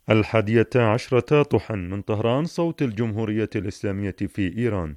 11 طحن من طهران، صوت الجمهورية الإسلامية في إيران.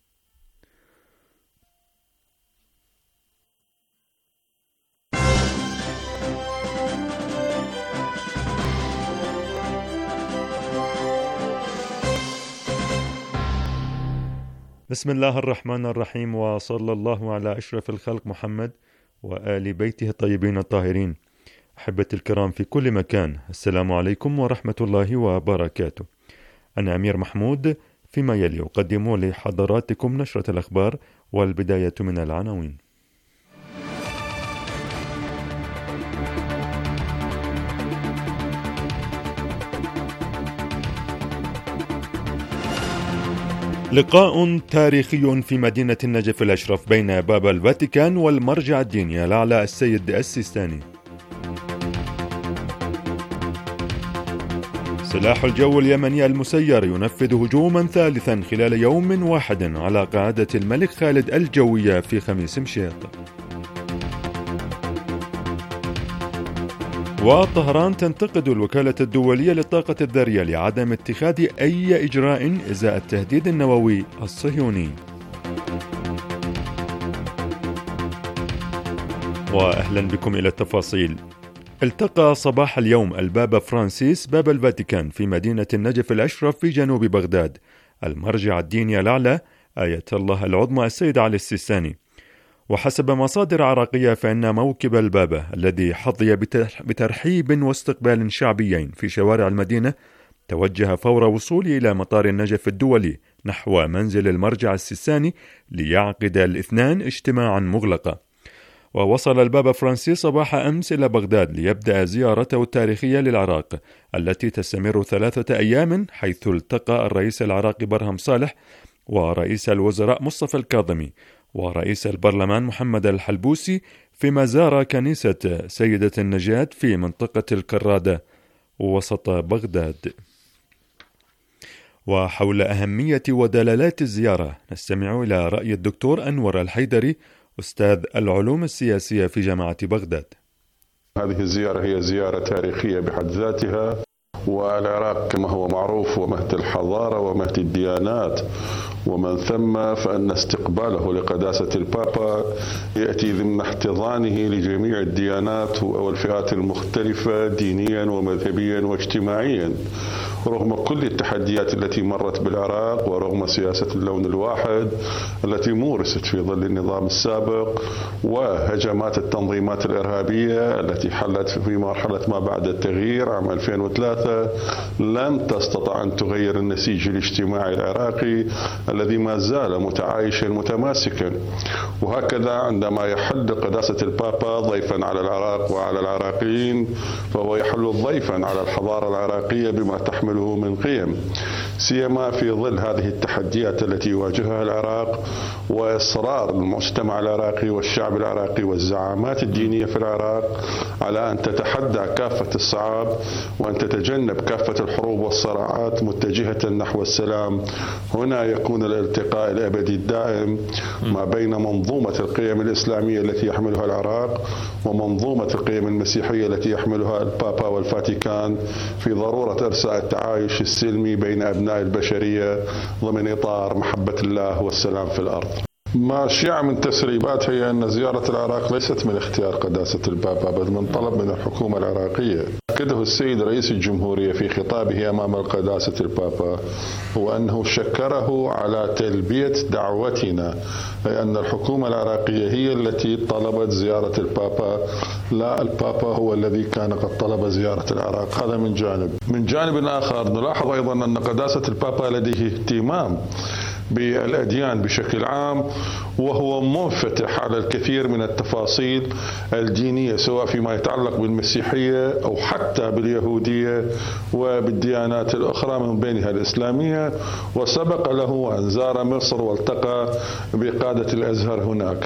بسم الله الرحمن الرحيم، وصلى الله على أشرف الخلق محمد وآل بيته الطيبين الطاهرين. أحبتي الكرام في كل مكان، السلام عليكم ورحمة الله وبركاته. أنا أمير محمود. فيما يلي أقدم لحضراتكم نشرة الأخبار، والبداية من العناوين. لقاء تاريخي في مدينة النجف الأشرف بين بابا الفاتيكان والمرجع الديني الأعلى السيد السيستاني. سلاح الجو اليمني المسير ينفذ هجوما ثالثا خلال يوم واحد على قاعدة الملك خالد الجوية في خميس مشيط. وطهران تنتقد الوكالة الدولية للطاقة الذرية لعدم اتخاذ أي إجراء إزاء التهديد النووي الصهيوني. وأهلا بكم إلى التفاصيل. التقى صباح اليوم البابا فرانسيس بابا الفاتيكان في مدينة النجف الأشرف في جنوب بغداد المرجع الديني الأعلى آية الله العظمى السيد علي السيستاني. وحسب مصادر عراقية فإن موكب البابا الذي حظي بترحيب واستقبال شعبيين في شوارع المدينة توجه فور وصوله إلى مطار النجف الدولي نحو منزل المرجع السيستاني ليعقد الاثنان اجتماعا مغلقا. ووصل البابا فرانسيس صباح أمس إلى بغداد ليبدأ زيارته التاريخية للعراق التي تستمر 3 أيام، حيث التقى الرئيس العراقي برهم صالح ورئيس الوزراء مصطفى الكاظمي ورئيس البرلمان محمد الحلبوسي، فيما زار كنيسة سيدة النجاة في منطقة الكرادة وسط بغداد. وحول أهمية ودلالات الزيارة نستمع إلى رأي الدكتور أنور الحيدري، أستاذ العلوم السياسية في جامعة بغداد. هذه الزيارة هي زيارة تاريخية بحد ذاتها، والعراق كما هو معروف ومهد الحضارة ومهد الديانات، ومن ثم فإن استقباله لقداسة البابا يأتي ضمن احتضانه لجميع الديانات والفئات المختلفة دينيا ومذهبيا واجتماعيا، رغم كل التحديات التي مرت بالعراق ورغم سياسة اللون الواحد التي مورست في ظل النظام السابق وهجمات التنظيمات الإرهابية التي حلت في مرحلة ما بعد التغيير عام 2003. لم تستطع أن تغير النسيج الاجتماعي العراقي الذي ما زال متعايشا متماسكا. وهكذا عندما يحل قداسة البابا ضيفا على العراق وعلى العراقيين، فهو يحل ضيفا على الحضارة العراقية بما تحمله من قيم، سيما في ظل هذه التحديات التي يواجهها العراق وإصرار المجتمع العراقي والشعب العراقي والزعامات الدينية في العراق على أن تتحدى كافة الصعاب وأن تتجنب كافة الحروب والصراعات متجهة نحو السلام. هنا يكون الالتقاء الأبدي الدائم ما بين منظومة القيم الإسلامية التي يحملها العراق ومنظومة القيم المسيحية التي يحملها البابا والفاتيكان، في ضرورة إرساء التعايش السلمي بين أبناء البشرية ضمن إطار محبة الله والسلام في الأرض. ما شيع من تسريبات هي أن زيارة العراق ليست من اختيار قداسة البابا، بل من طلب من الحكومة العراقية. أكده السيد رئيس الجمهورية في خطابه أمام قداسة البابا هو أنه شكره على تلبية دعوتنا، أي أن الحكومة العراقية هي التي طلبت زيارة البابا، لا البابا هو الذي كان قد طلب زيارة العراق. هذا من جانب. من جانب آخر نلاحظ أيضا أن قداسة البابا لديه اهتمام بالأديان بشكل عام، وهو منفتح على الكثير من التفاصيل الدينية سواء فيما يتعلق بالمسيحية أو حتى باليهودية وبالديانات الأخرى من بينها الإسلامية. وسبق له أن زار مصر والتقى بقادة الأزهر هناك.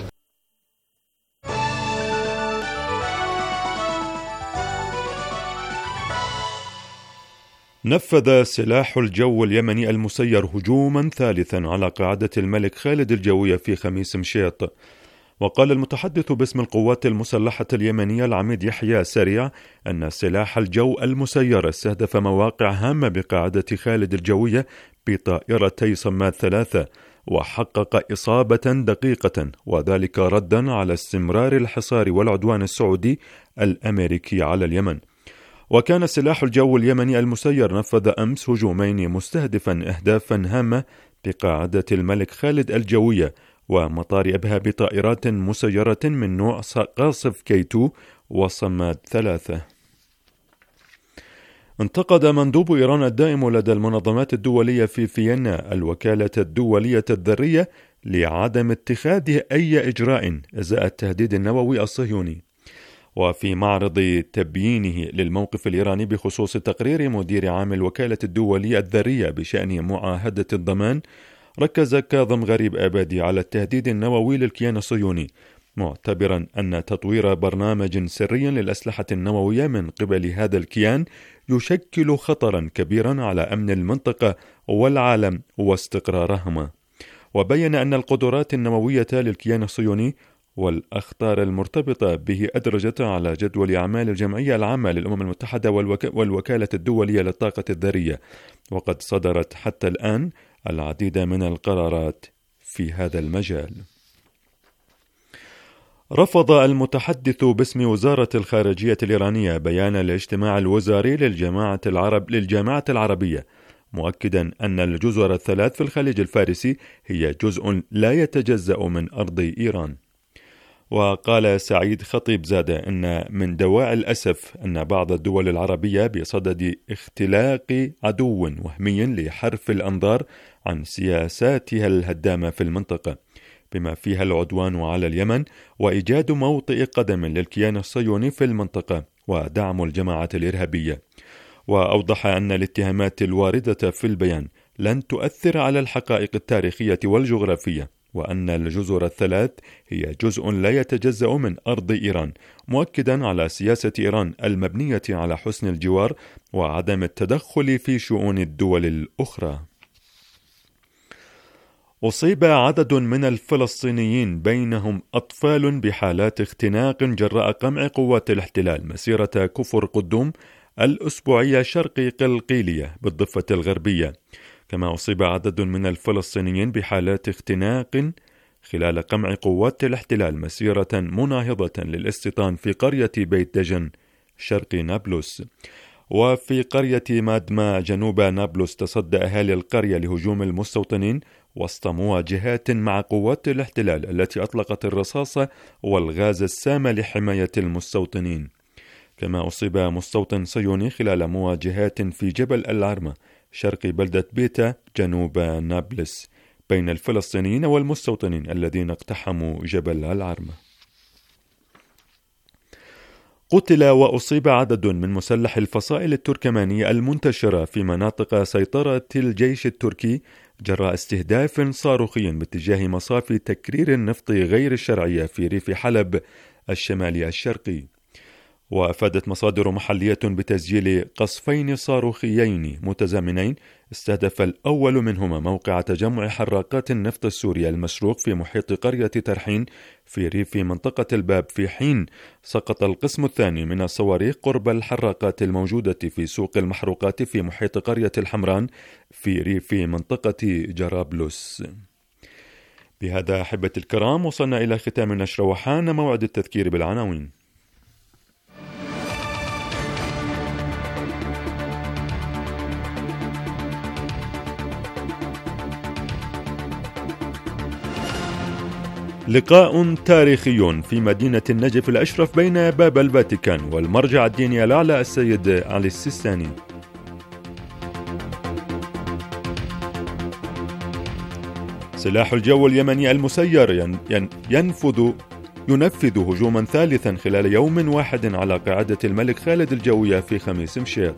نفذ سلاح الجو اليمني المسير هجوما ثالثا على قاعدة الملك خالد الجوية في خميس مشيط. وقال المتحدث باسم القوات المسلحة اليمنية العميد يحيى سريع أن سلاح الجو المسير استهدف مواقع هامة بقاعدة خالد الجوية بطائرتي صماد 3 وحقق إصابة دقيقة، وذلك ردا على استمرار الحصار والعدوان السعودي الأمريكي على اليمن. وكان سلاح الجو اليمني المسير نفذ أمس هجومين مستهدفا أهدافا هامة بقاعدة الملك خالد الجوية ومطار أبها بطائرات مسيرة من نوع قاصف كي2 وصماد 3. انتقد مندوب إيران الدائم لدى المنظمات الدولية في فيينا الوكالة الدولية الذرية لعدم اتخاذ أي إجراء إزاء التهديد النووي الصهيوني. وفي معرض تبيينه للموقف الإيراني بخصوص تقرير مدير عام الوكالة الدولية الذرية بشأن معاهدة الضمان، ركز كاظم غريب آبادي على التهديد النووي للكيان الصهيوني، معتبرا أن تطوير برنامج سري للأسلحة النووية من قبل هذا الكيان يشكل خطرا كبيرا على أمن المنطقة والعالم واستقرارهما. وبين أن القدرات النووية للكيان الصهيوني والأخطار المرتبطة به أدرجت على جدول أعمال الجمعية العامة للأمم المتحدة والوكالة الدولية للطاقة الذرية، وقد صدرت حتى الآن العديد من القرارات في هذا المجال. رفض المتحدث باسم وزارة الخارجية الإيرانية بيان الاجتماع الوزاري للجامعة العربية، مؤكدا أن الجزر الثلاث في الخليج الفارسي هي جزء لا يتجزأ من أرض إيران. وقال سعيد خطيب زادة إن من دواعي الأسف أن بعض الدول العربية بصدد اختلاق عدو وهمي لحرف الأنظار عن سياساتها الهدامة في المنطقة، بما فيها العدوان على اليمن وإيجاد موطئ قدم للكيان الصهيوني في المنطقة ودعم الجماعات الإرهابية. وأوضح أن الاتهامات الواردة في البيان لن تؤثر على الحقائق التاريخية والجغرافية، وأن الجزر الثلاث هي جزء لا يتجزأ من أرض إيران، مؤكدا على سياسة إيران المبنية على حسن الجوار وعدم التدخل في شؤون الدول الأخرى. أصيب عدد من الفلسطينيين بينهم أطفال بحالات اختناق جراء قمع قوات الاحتلال مسيرة كفر قدوم الأسبوعية شرق قلقيلية بالضفة الغربية. كما أصيب عدد من الفلسطينيين بحالات اختناق خلال قمع قوات الاحتلال مسيرة مناهضة للاستيطان في قرية بيت دجن شرق نابلس. وفي قرية مادما جنوب نابلس تصدى أهالي القرية لهجوم المستوطنين وسط مواجهات مع قوات الاحتلال التي أطلقت الرصاص والغاز السام لحماية المستوطنين. كما أصيب مستوطن صهيوني خلال مواجهات في جبل العرمة شرق بلدة بيتا جنوب نابلس بين الفلسطينيين والمستوطنين الذين اقتحموا جبل العرمة. قتل وأصيب عدد من مسلح الفصائل التركمانية المنتشرة في مناطق سيطرة الجيش التركي جراء استهداف صاروخي باتجاه مصافي تكرير النفط غير الشرعية في ريف حلب الشمالي الشرقي. وأفادت مصادر محلية بتسجيل قصفين صاروخيين متزامنين استهدف الأول منهما موقع تجمع حراقات النفط السوري المسروق في محيط قرية ترحين في ريف منطقة الباب، في حين سقط القسم الثاني من الصواريخ قرب الحراقات الموجودة في سوق المحروقات في محيط قرية الحمران في ريف منطقة جرابلس. بهذا أحبة الكرام وصلنا إلى ختام النشرة وحان موعد التذكير بالعناوين. لقاء تاريخي في مدينة النجف الأشرف بين باب الفاتيكان والمرجع الديني الأعلى السيد علي السيستاني. سلاح الجو اليمني المسير ينفذ هجوما ثالثا خلال يوم واحد على قاعدة الملك خالد الجوية في خميس مشيط.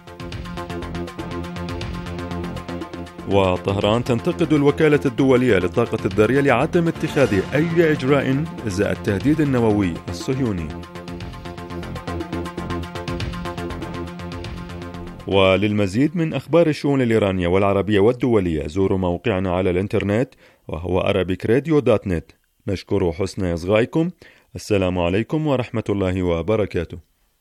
وطهران تنتقد الوكالة الدولية للطاقة الذرية لعدم اتخاذ أي إجراء إزاء التهديد النووي الصهيوني. وللمزيد من أخبار الشؤون الإيرانية والعربية والدولية زوروا موقعنا على الإنترنت وهو arabicradio.net. نشكر حسن إصغائكم. السلام عليكم ورحمة الله وبركاته.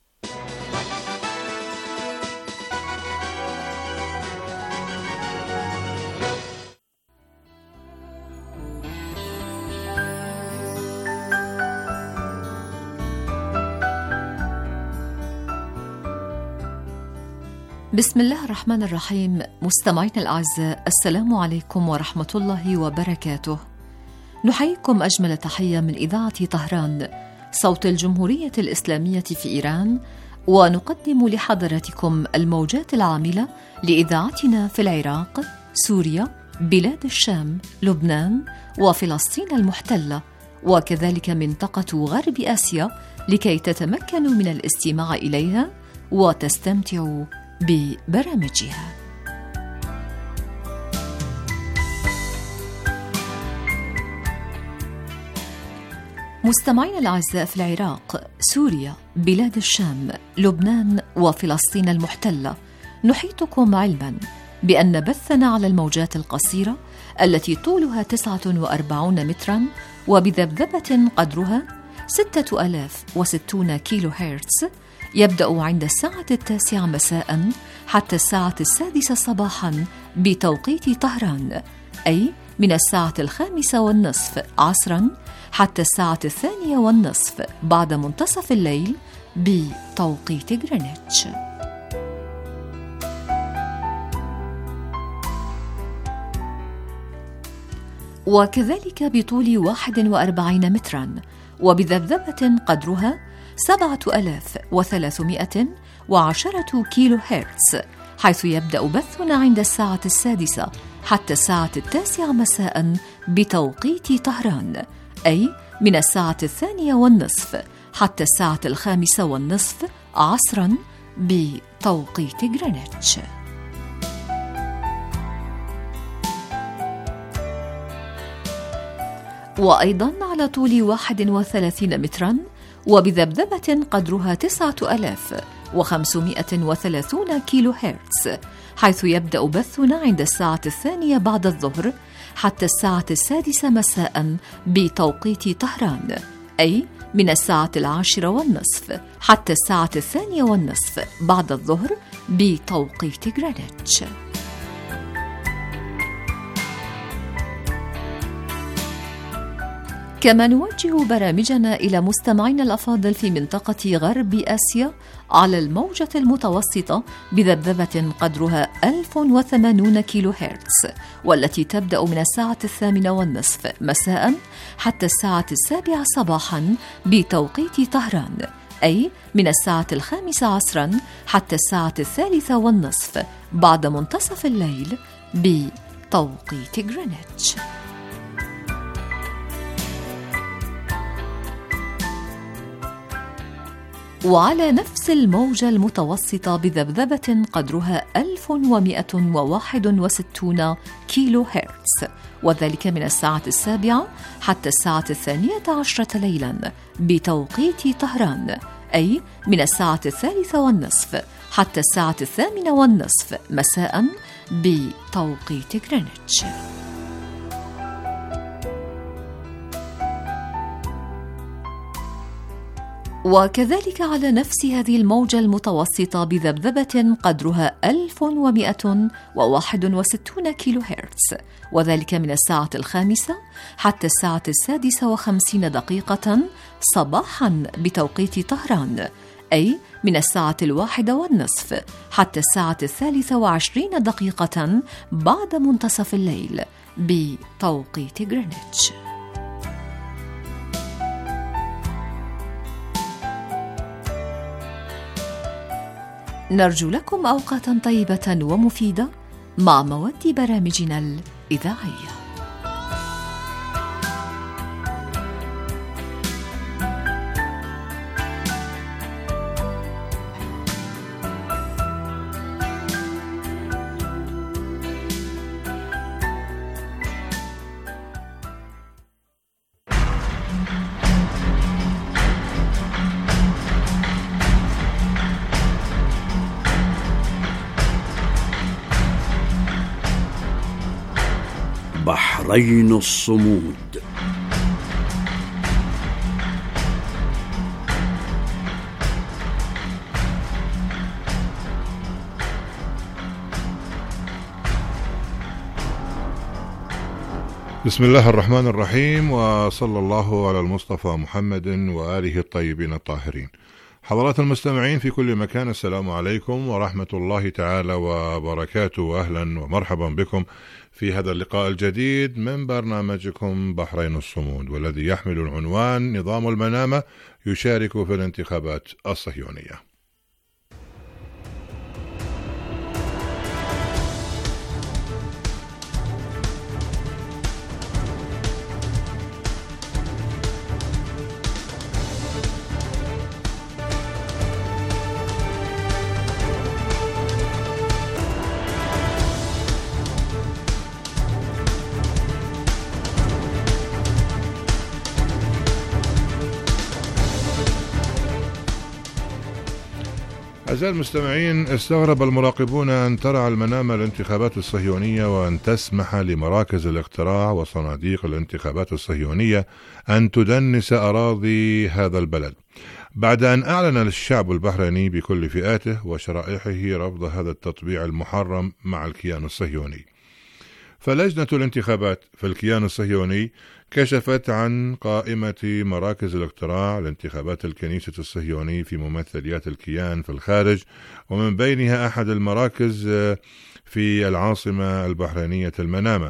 بسم الله الرحمن الرحيم. مستمعينا الأعزاء، السلام عليكم ورحمة الله وبركاته. نحييكم أجمل تحية من إذاعة طهران، صوت الجمهورية الإسلامية في إيران، ونقدم لحضراتكم الموجات العاملة لإذاعتنا في العراق، سوريا، بلاد الشام، لبنان، وفلسطين المحتلة، وكذلك منطقة غرب آسيا، لكي تتمكنوا من الاستماع إليها وتستمتعوا ببرامجها. مستمعينا الأعزاء، في العراق، سوريا، بلاد الشام، لبنان، وفلسطين المحتلة، نحيطكم علما بأن بثنا على الموجات القصيرة التي طولها 49 مترا وبذبذبة قدرها 6060 كيلو هرتز، يبدأ عند الساعة 9 مساء حتى الساعة 6 صباحا بتوقيت طهران، أي من الساعة 5:30 عصرا حتى الساعة 2:30 بعد منتصف الليل بتوقيت غرينتش. وكذلك بطول 41 مترا وبذبذبة قدرها 7310 كيلو هرتز، حيث يبدأ بثنا عند الساعة 6 حتى الساعة 9 مساء بتوقيت طهران، أي من الساعة 2:30 حتى الساعة 5:30 عصرا بتوقيت غرينتش. وأيضا على طول 31 مترا وبذبذبة قدرها 9530 كيلو هرتز، حيث يبدأ بثنا عند الساعة 2 بعد الظهر حتى الساعة 6 مساء بتوقيت طهران، أي من الساعة 10:30 حتى الساعة 2:30 بعد الظهر بتوقيت غرينتش. كما نوجه برامجنا إلى مستمعينا الأفاضل في منطقة غرب آسيا على الموجة المتوسطة بذبذبة قدرها 1080 كيلو هرتز، والتي تبدأ من الساعة 8:30 مساء حتى الساعة 7 صباحا بتوقيت طهران، أي من الساعة 5 عصرا حتى الساعة 3:30 بعد منتصف الليل بتوقيت غرينتش. وعلى نفس الموجة المتوسطة بذبذبة قدرها 1161 كيلو هرتز، وذلك من الساعة 7 حتى الساعة 12 ليلا بتوقيت طهران، أي من الساعة 3:30 حتى الساعة 8:30 مساء بتوقيت غرينتش. وكذلك على نفس هذه الموجة المتوسطة بذبذبة قدرها 1161 كيلو هرتز، وذلك من الساعة 5 حتى الساعة 56 صباحا بتوقيت طهران، أي من الساعة 1:30 حتى الساعة 23 بعد منتصف الليل بتوقيت غرينتش. نرجو لكم أوقاتا طيبة ومفيدة مع مواد برامجنا الإذاعية. بحرين الصمود. بسم الله الرحمن الرحيم، وصلى الله على المصطفى محمد وآله الطيبين الطاهرين. حضرات المستمعين في كل مكان، السلام عليكم ورحمة الله تعالى وبركاته، وأهلا ومرحبا بكم في هذا اللقاء الجديد من برنامجكم بحرين الصمود، والذي يحمل العنوان نظام المنامة يشارك في الانتخابات الصهيونية. أعزائي المستمعين، استغرب المراقبون أن ترعى المنامة الانتخابات الصهيونية وأن تسمح لمراكز الاقتراع وصناديق الانتخابات الصهيونية أن تدنس أراضي هذا البلد، بعد أن أعلن الشعب البحريني بكل فئاته وشرائحه رفض هذا التطبيع المحرم مع الكيان الصهيوني. فلجنة الانتخابات في الكيان الصهيوني كشفت عن قائمة مراكز الاقتراع لانتخابات الكنيسة الصهيوني في ممثليات الكيان في الخارج، ومن بينها أحد المراكز في العاصمة البحرينية المنامة.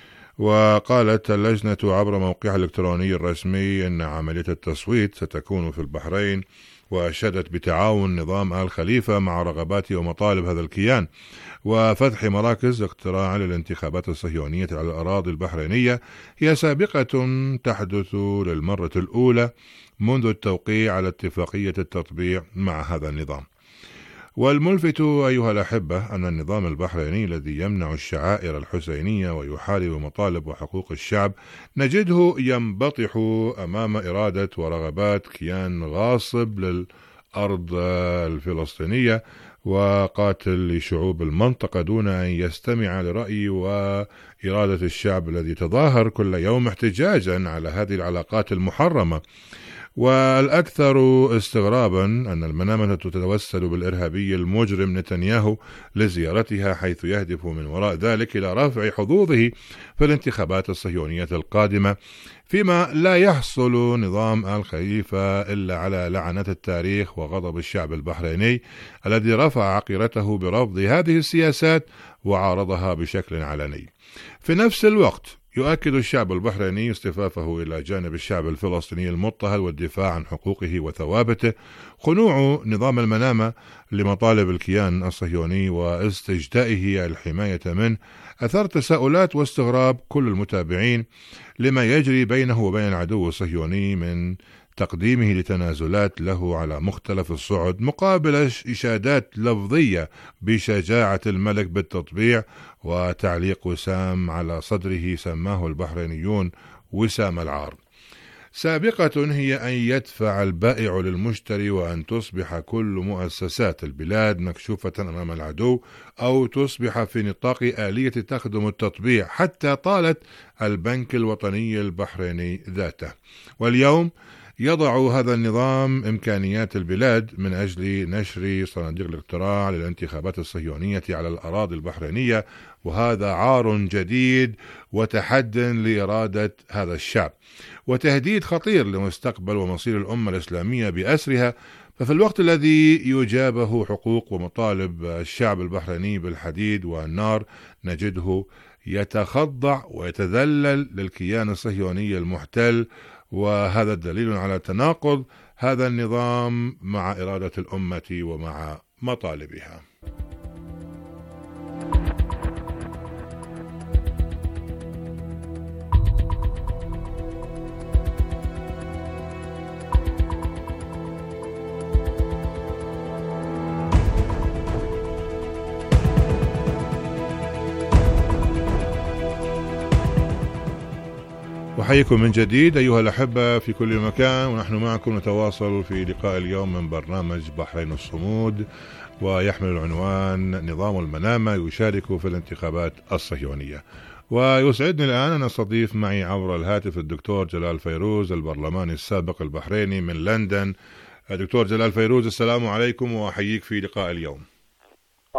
وقالت اللجنة عبر موقعها الإلكتروني الرسمي أن عملية التصويت ستكون في البحرين، وأشادت بتعاون نظام آل خليفة مع رغبات ومطالب هذا الكيان وفتح مراكز اقتراع للانتخابات الصهيونية على الأراضي البحرينية هي سابقة تحدث للمرة الأولى منذ التوقيع على اتفاقية التطبيع مع هذا النظام. والملفت أيها الأحبة أن النظام البحريني الذي يمنع الشعائر الحسينية ويحارب مطالب وحقوق الشعب نجده ينبطح أمام إرادة ورغبات كيان غاصب للأرض الفلسطينية وقاتل لشعوب المنطقة دون أن يستمع لرأي وإرادة الشعب الذي تظاهر كل يوم احتجاجا على هذه العلاقات المحرمة. والأكثر استغرابا أن المنامة تتوسل بالإرهابي المجرم نتنياهو لزيارتها، حيث يهدف من وراء ذلك إلى رفع حظوظه في الانتخابات الصهيونية القادمة، فيما لا يحصل نظام آل خليفة إلا على لعنة التاريخ وغضب الشعب البحريني الذي رفع عقيرته برفض هذه السياسات وعارضها بشكل علني. في نفس الوقت يؤكد الشعب البحريني اصطفافه إلى جانب الشعب الفلسطيني المضطهد والدفاع عن حقوقه وثوابته، خنوع نظام المنامة لمطالب الكيان الصهيوني واستجدائه الحماية منه أثار تساؤلات واستغراب كل المتابعين لما يجري بينه وبين العدو الصهيوني من تقديمه لتنازلات له على مختلف الصعد مقابل إشادات لفظية بشجاعة الملك بالتطبيع وتعليق وسام على صدره سماه البحرينيون وسام العار. سابقة هي أن يدفع البائع للمشتري وأن تصبح كل مؤسسات البلاد مكشوفة أمام العدو، أو تصبح في نطاق آلية تخدم التطبيع حتى طالت البنك الوطني البحريني ذاته. واليوم يضع هذا النظام إمكانيات البلاد من أجل نشر صناديق الاقتراع للانتخابات الصهيونية على الأراضي البحرينية، وهذا عار جديد وتحد لإرادة هذا الشعب وتهديد خطير لمستقبل ومصير الأمة الإسلامية بأسرها. ففي الوقت الذي يجابه حقوق ومطالب الشعب البحريني بالحديد والنار نجده يتخضع ويتذلل للكيان الصهيوني المحتل، وهذا دليل على تناقض هذا النظام مع إرادة الأمة ومع مطالبها. أحييكم من جديد أيها الأحبة في كل مكان، ونحن معكم نتواصل في لقاء اليوم من برنامج بحرين الصمود، ويحمل العنوان نظام المنامة يشارك في الانتخابات الصهيونية. ويسعدني الآن أن أستضيف معي عبر الهاتف الدكتور جلال فيروز البرلماني السابق البحريني من لندن. دكتور جلال فيروز، السلام عليكم وأحييك في لقاء اليوم.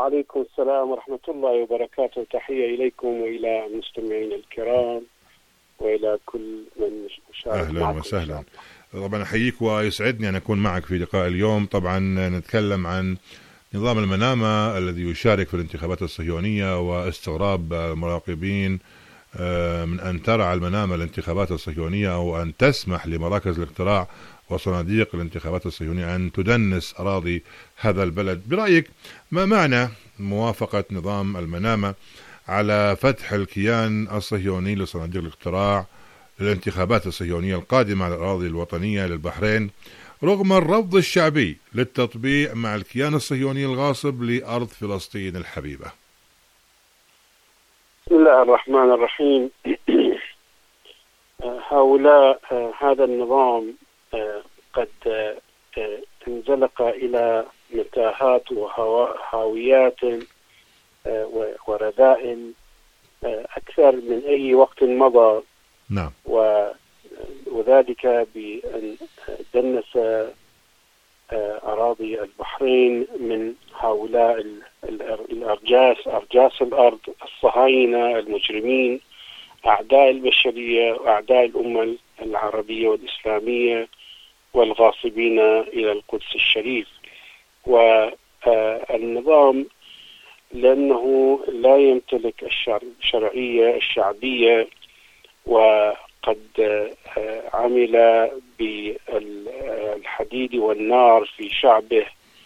وعليكم السلام ورحمة الله وبركاته، تحية إليكم وإلى المستمعين الكرام، وإلى كل من شارك. أهلا وسهلا. طبعا أحييك ويسعدني أن أكون معك في لقاء اليوم. طبعا نتكلم عن نظام المنامة الذي يشارك في الانتخابات الصهيونية واستغراب المراقبين من أن ترعى المنامة الانتخابات الصهيونية أو أن تسمح لمراكز الاقتراع وصناديق الانتخابات الصهيونية أن تدنس أراضي هذا البلد. برأيك ما معنى موافقة نظام المنامة على فتح الكيان الصهيوني لصناديق الاقتراع للانتخابات الصهيونية القادمة على الأراضي الوطنية للبحرين رغم الرفض الشعبي للتطبيع مع الكيان الصهيوني الغاصب لأرض فلسطين الحبيبة؟ بسم الله الرحمن الرحيم. هؤلاء هذا النظام قد انزلق إلى متاهات وهاويات ورذائل أكثر من أي وقت مضى. نعم. وذلك بأن دنس أراضي البحرين من هؤلاء أرجاس الأرض، الصهاينة المجرمين، أعداء البشرية وأعداء الأمة العربية والإسلامية والغاصبين إلى القدس الشريف. والنظام لأنه لا يمتلك الشرعية الشعبية وقد عمل بالحديد والنار في شعبه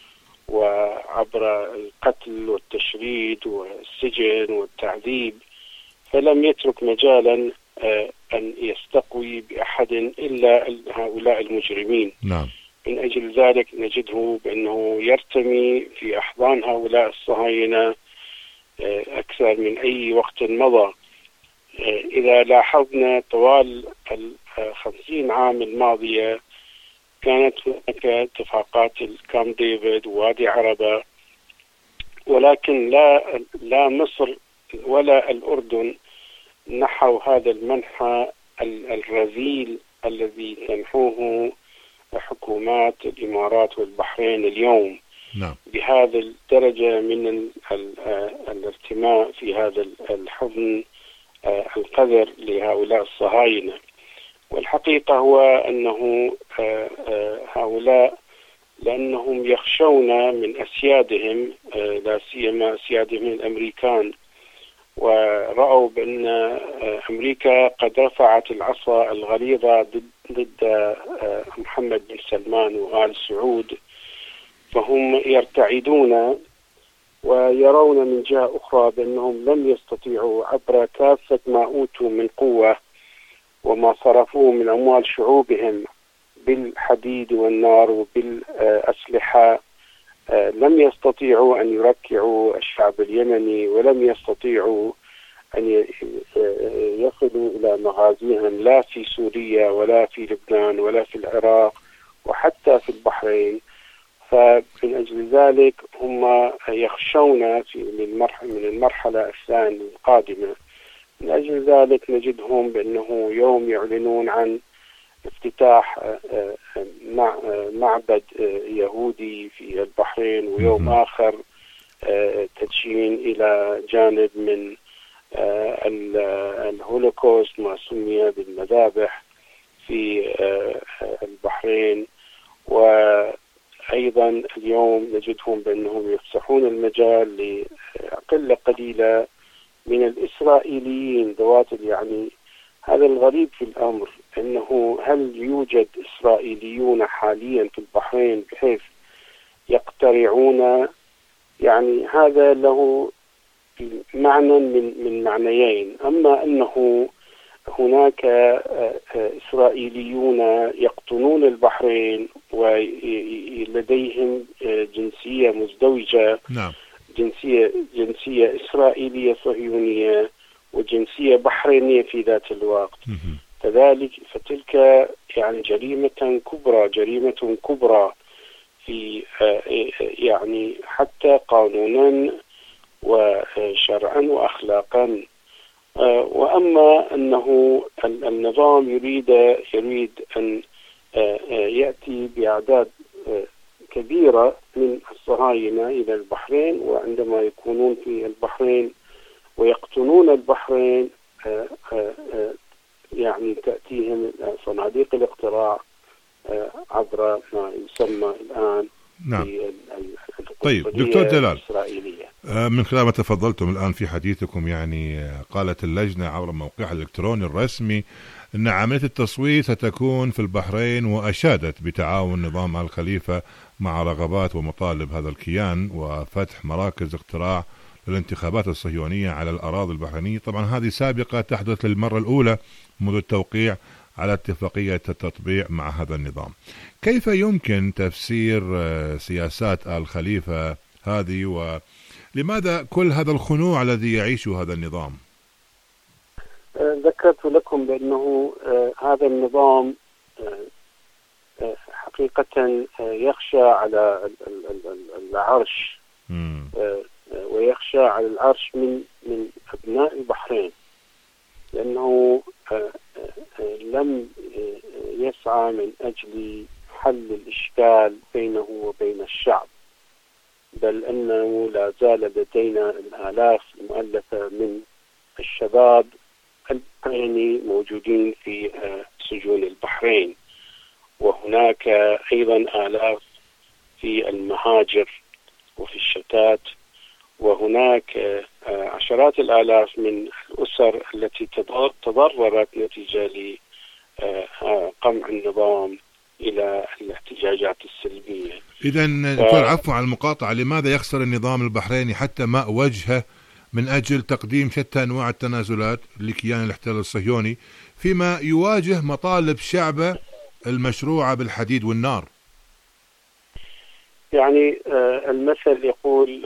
وعبر القتل والتشريد والسجن والتعذيب، فلم يترك مجالا أن يستقوي بأحد إلا هؤلاء المجرمين. نعم. من أجل ذلك نجده بأنه يرتمي في أحضان هؤلاء الصهاينة أكثر من أي وقت مضى. إذا لاحظنا طوال 50 عام الماضية كانت هناك اتفاقات الكامب ديفيد ووادي عربة، ولكن لا مصر ولا الأردن نحوا هذا المنحى الرذيل الذي تنحوه حكومات الإمارات والبحرين اليوم. نعم. بهذا الدرجة من الارتماء في هذا الحضن القذر لهؤلاء الصهاينة. والحقيقة هو أنه هؤلاء لأنهم يخشون من أسيادهم، لا سيما أسيادهم الأمريكان، ورأوا بأن أمريكا قد رفعت العصا الغليظة ضد محمد بن سلمان وآل سعود، فهم يرتعدون ويرون من جهة أخرى بأنهم لم يستطيعوا عبر كافة ما أوتوا من قوة وما صرفوه من أموال شعوبهم بالحديد والنار وبالأسلحة، لم يستطيعوا أن يركعوا الشعب اليمني، ولم يستطيعوا أن يصلوا إلى مغازيهم لا في سوريا ولا في لبنان ولا في العراق وحتى في البحرين. فمن أجل ذلك هم يخشون من المرحلة الثانية القادمة. من أجل ذلك نجدهم بأنه يوم يعلنون عن افتتاح معبد يهودي في البحرين، ويوم آخر تدشين إلى جانب من الهولوكوست ما سمي بالمذابح في البحرين. وأيضا اليوم نجدهم بأنهم يفسحون المجال لقلة قليلة من الإسرائيليين ذوات يعني. هذا الغريب في الأمر، أنه هل يوجد إسرائيليون حاليا في البحرين بحيث يقترعون؟ يعني هذا له معنى من معنيين: أما أنه هناك إسرائيليون يقطنون البحرين ولديهم جنسية مزدوجة. نعم. جنسية إسرائيلية صهيونية وجنسية بحرينية في ذات الوقت. كذلك فتلك يعني جريمة كبرى في يعني حتى قانونا وشرعا وأخلاقا. وأما أنه النظام يريد أن يأتي بأعداد كبيرة من الصهاينة إلى البحرين، وعندما يكونون في البحرين ويقطنون البحرين يعني تأتيهم صناديق الاقتراع عبر ما يسمى الآن طيب دكتور جلال، من خلال ما تفضلتم الآن في حديثكم، يعني قالت اللجنة عبر موقعها الإلكتروني الرسمي أن عملية التصويت ستكون في البحرين، وأشادت بتعاون نظام آل خليفة مع رغبات ومطالب هذا الكيان وفتح مراكز اقتراع للانتخابات الصهيونية على الأراضي البحرينية. طبعا هذه سابقة تحدث للمرة الأولى منذ التوقيع على اتفاقية التطبيع مع هذا النظام. كيف يمكن تفسير سياسات آل خليفة هذه، ولماذا كل هذا الخنوع الذي يعيشه هذا النظام؟ ذكرت لكم بأنه هذا النظام حقيقة يخشى على العرش، ويخشى على العرش من أبناء البحرين، لأنه لم يسعى من أجل حل الإشكال بينه وبين الشعب، بل أنه لا زال لدينا الآلاف المؤلفة من الشباب البحريني موجودين في سجون البحرين، وهناك أيضا آلاف في المهاجر وفي الشتات، وهناك عشرات الآلاف من الأسر التي تضررت نتيجة لقمع النظام إلى الاحتجاجات السلبية. إذن دكتور، عفوا على المقاطعة، لماذا يخسر النظام البحريني حتى ماء وجهه من أجل تقديم شتى أنواع التنازلات لكيان الاحتلال الصهيوني، فيما يواجه مطالب شعبه المشروعة بالحديد والنار؟ يعني المثل يقول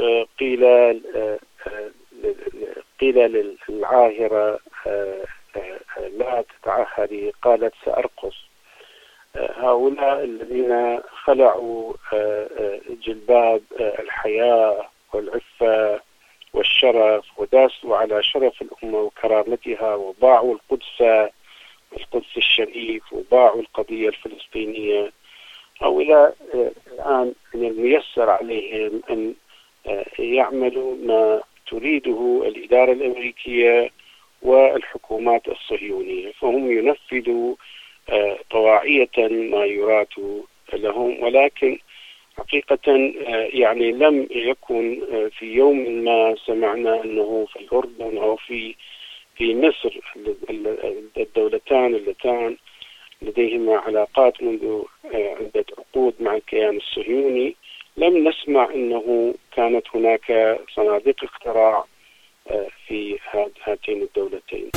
قيل للعاهرة لا تتعهدي، قالت سأرقص. هؤلاء الذين خلعوا جلباب الحياة والعفة والشرف وداسوا على شرف الأمة وكرامتها، وباعوا القدس الشريف، وباعوا القضية الفلسطينية، هؤلاء الآن من الميسر عليهم أن يعملوا ما تريده الإدارة الأمريكية والحكومات الصهيونية، فهم ينفذوا طواعية ما يراد لهم. ولكن حقيقة يعني لم يكن في يوم ما سمعنا أنه في الأردن أو في مصر، الدولتان اللتان لديهما علاقات منذ عدة عقود مع الكيان الصهيوني، لم نسمع أنه كانت هناك صناديق اقتراع في هاتين الدولتين.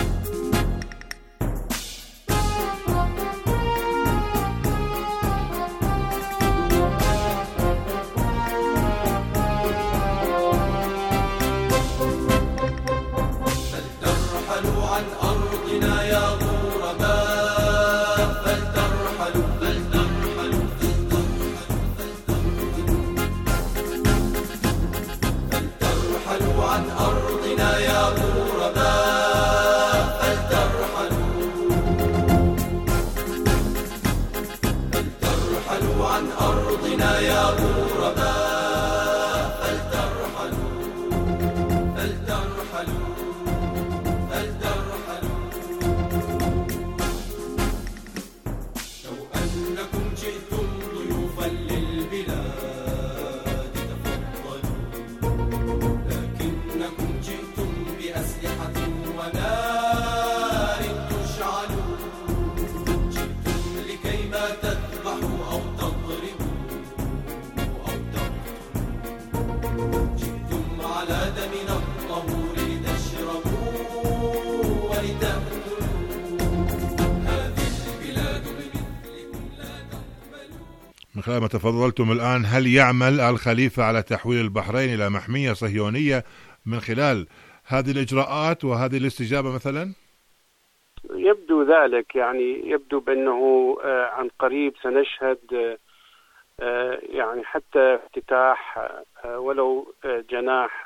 من خلال ما تفضلتم الآن، هل يعمل آل خليفة على تحويل البحرين إلى محمية صهيونية من خلال هذه الإجراءات وهذه الاستجابة مثلا؟ يبدو ذلك، يعني يبدو بأنه عن قريب سنشهد يعني حتى افتتاح ولو جناح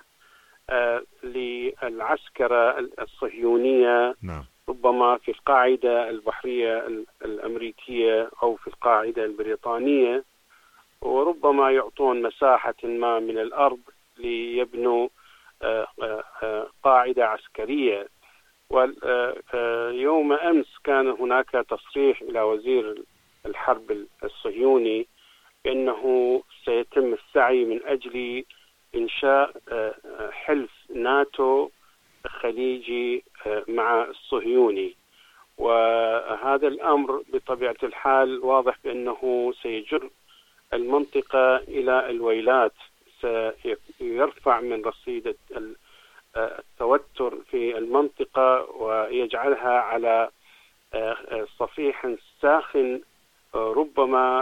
للعسكرة الصهيونية، نعم، ربما في القاعدة البحرية الأمريكية أو في القاعدة البريطانية، وربما يعطون مساحة ما من الأرض ليبنوا قاعدة عسكرية ويوم أمس كان هناك تصريح إلى وزير الحرب الصهيوني بأنه سيتم السعي من أجل إنشاء حلف ناتو خليجي مع الصهيوني، وهذا الأمر بطبيعة الحال واضح بأنه سيجر المنطقة إلى الويلات، سيرفع من رصيد التوتر في المنطقة ويجعلها على صفيح ساخن ربما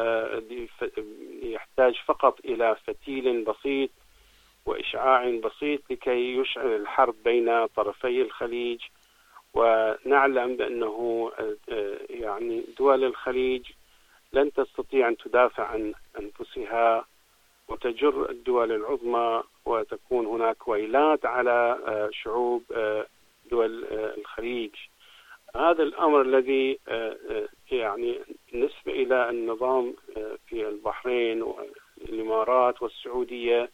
يحتاج فقط إلى فتيل بسيط وإشعاع بسيط لكي يشعل الحرب بين طرفي الخليج. ونعلم بأنه يعني دول الخليج لن تستطيع أن تدافع عن أنفسها وتجر الدول العظمى، وتكون هناك ويلات على شعوب دول الخليج. هذا الأمر الذي يعني بالنسبة إلى النظام في البحرين والإمارات والسعودية،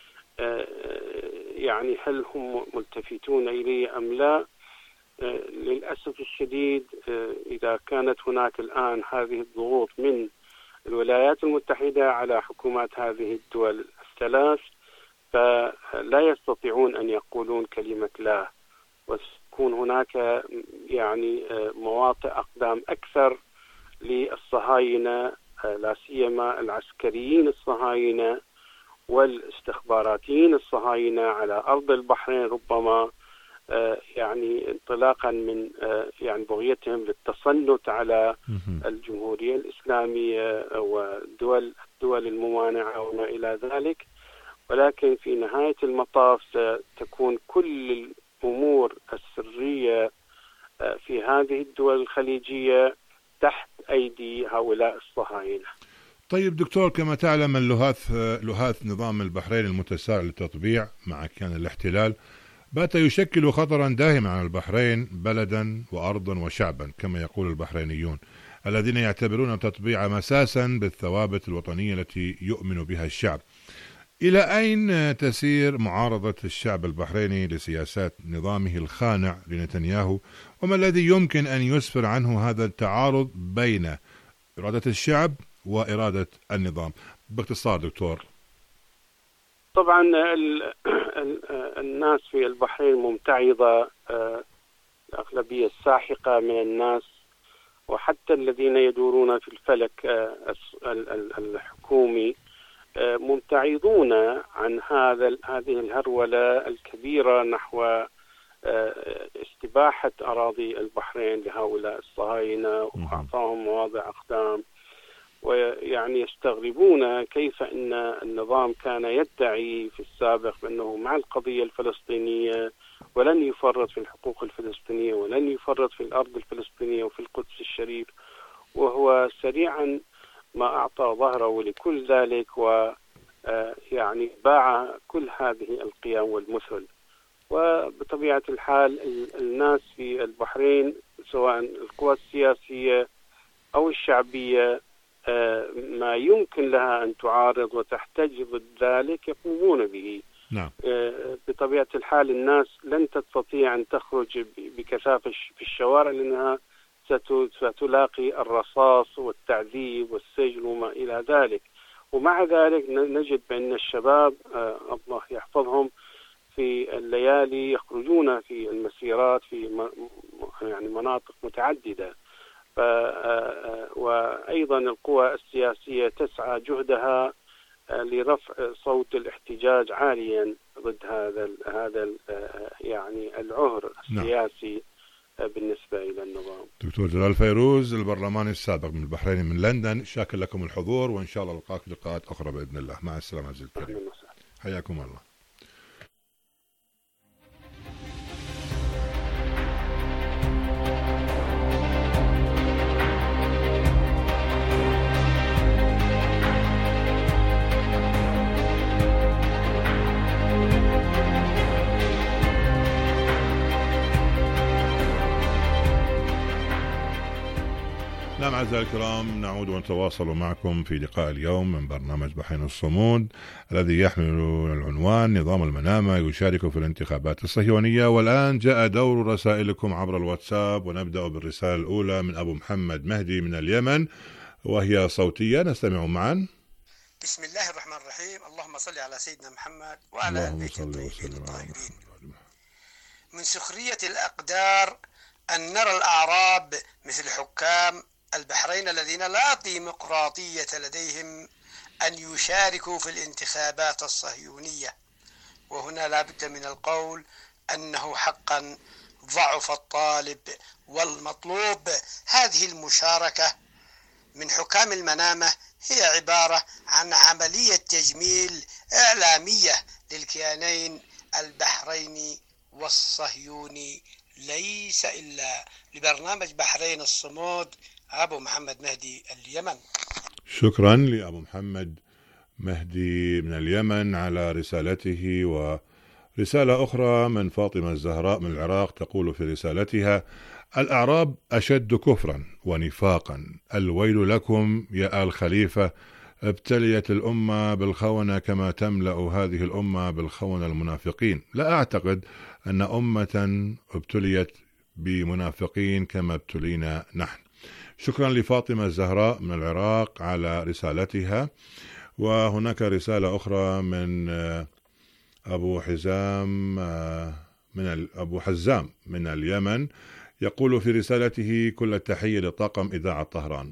يعني هل هم ملتفتون إليه أم لا؟ للأسف الشديد إذا كانت هناك الآن هذه الضغوط من الولايات المتحدة على حكومات هذه الدول الثلاث، فلا يستطيعون أن يقولون كلمة لا، وتكون هناك يعني مواطئ أقدام أكثر للصهاينة، لا سيما العسكريين الصهاينة والاستخباراتيين الصهاينة على أرض البحرين، ربما يعني انطلاقا من يعني بغيتهم للتسلط على الجمهورية الإسلامية والدول الممانعة وما إلى ذلك. ولكن في نهاية المطاف ستكون كل الأمور السرية في هذه الدول الخليجية تحت أيدي هؤلاء الصهاينة. طيب دكتور، كما تعلم لهاث نظام البحرين المتسارع للتطبيع مع كيان الاحتلال بات يشكل خطرا داهما على البحرين بلدا وأرضا وشعبا كما يقول البحرينيون الذين يعتبرون التطبيع مساسا بالثوابت الوطنية التي يؤمن بها الشعب. إلى أين تسير معارضة الشعب البحريني لسياسات نظامه الخانع لنتنياهو، وما الذي يمكن أن يسفر عنه هذا التعارض بين إرادة الشعب وإرادة النظام؟ باختصار دكتور. طبعا الناس في البحرين ممتعضة، الأغلبية الساحقة من الناس وحتى الذين يدورون في الفلك الحكومي ممتعضون عن هذه الهرولة الكبيرة نحو استباحة أراضي البحرين لهؤلاء الصهاينة وأعطاهم مواضع أقدام، ويعني يستغربون كيف أن النظام كان يدعي في السابق بأنه مع القضية الفلسطينية ولن يفرط في الحقوق الفلسطينية ولن يفرط في الأرض الفلسطينية وفي القدس الشريف، وهو سريعا ما أعطى ظهره لكل ذلك ويعني باع كل هذه القيم والمثل. وبطبيعة الحال الناس في البحرين سواء القوى السياسية أو الشعبية ما يمكن لها أن تعارض وتحتج ضد ذلك يقومون به. نعم. بطبيعة الحال الناس لن تستطيع أن تخرج بكثافة في الشوارع لأنها ستلاقي الرصاص والتعذيب والسجن وما إلى ذلك. ومع ذلك نجد بأن الشباب الله يحفظهم في الليالي يخرجون في المسيرات في يعني مناطق متعددة، وأيضا القوى السياسية تسعى جهدها لرفع صوت الاحتجاج عاليا ضد هذا يعني العهر السياسي بالنسبة إلى النظام. دكتور جلال فيروز البرلماني السابق من البحرين من لندن، شاكر لكم الحضور وإن شاء الله نلقاك في لقاءات أخرى بإذن الله. مع السلامة عزيزي الكريم، حياكم الله. نعم أعزائي الكرام، نعود ونتواصل معكم في لقاء اليوم من برنامج بحرين الصمود الذي يحمل العنوان نظام المنامة يشارك في الانتخابات الصهيونية. والآن جاء دور رسائلكم عبر الواتساب، ونبدأ بالرسالة الأولى من أبو محمد مهدي من اليمن وهي صوتية، نستمع معا. بسم الله الرحمن الرحيم. اللهم صل على سيدنا محمد وعلى بيت الطيبين الطاهرين. من سخرية الأقدار أن نرى الأعراب مثل حكام البحرين الذين لا ديمقراطية لديهم أن يشاركوا في الانتخابات الصهيونية، وهنا لا بد من القول أنه حقا ضعف الطالب والمطلوب. هذه المشاركة من حكام المنامة هي عبارة عن عملية تجميل إعلامية للكيانين البحريني والصهيوني، ليس إلا. لبرنامج بحرين الصمود، أبو محمد مهدي اليمن. شكرا لأبو محمد مهدي من اليمن على رسالته. ورسالة أخرى من فاطمة الزهراء من العراق تقول في رسالتها: الأعراب أشد كفرا ونفاقا، الويل لكم يا آل خليفة، ابتليت الأمة بالخونة كما تملأ هذه الأمة بالخونة المنافقين. لا أعتقد أن أمة ابتليت بمنافقين كما ابتلينا نحن. شكرا لفاطمة الزهراء من العراق على رسالتها. وهناك رسالة أخرى من أبو حزام من اليمن، يقول في رسالته: كل التحية لطاقم إذاعة طهران،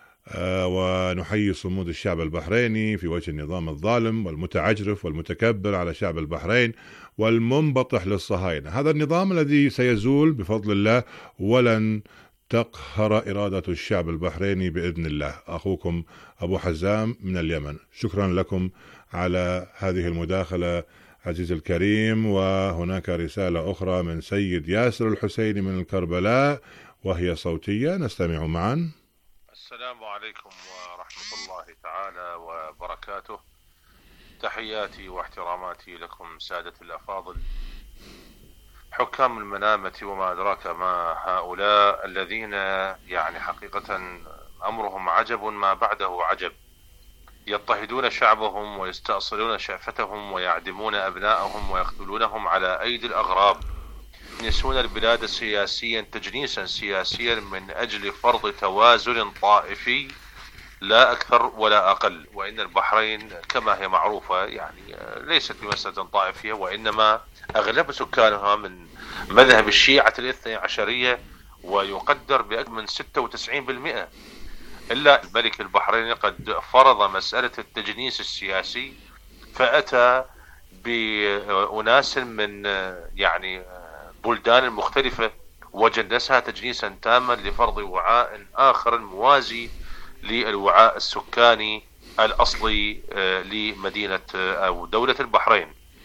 ونحيي صمود الشعب البحريني في وجه النظام الظالم والمتعجرف والمتكبر على شعب البحرين والمنبطح للصهاينة. هذا النظام الذي سيزول بفضل الله، ولن تقهر إرادة الشعب البحريني بإذن الله. أخوكم أبو حزام من اليمن. شكرا لكم على هذه المداخلة عزيز الكريم. وهناك رسالة أخرى من سيد ياسر الحسيني من الكربلاء وهي صوتية، نستمع معا. السلام عليكم ورحمة الله تعالى وبركاته. تحياتي واحتراماتي لكم سادة الأفاضل، حكام المنامة وما أدراك ما هؤلاء الذين يعني حقيقة أمرهم عجب ما بعده عجب، يضطهدون شعبهم ويستأصلون شأفتهم ويعدمون أبنائهم ويقتلونهم على أيدي الأغراب، ينسون البلاد سياسيا تجنيسا سياسيا من أجل فرض توازن طائفي لا أكثر ولا أقل. وإن البحرين كما هي معروفة يعني ليست بمسألة طائفية، وإنما أغلب سكانها من مذهب الشيعة الاثني عشرية، ويقدر بأكثر من 96%. إلا الملك البحريني قد فرض مسألة التجنيس السياسي، فأتى بأناس من يعني بلدان المختلفة وجنسها تجنيسا تاما لفرض وعاء آخر موازي للوعاء السكاني الأصلي لمدينة أو دولة البحرين.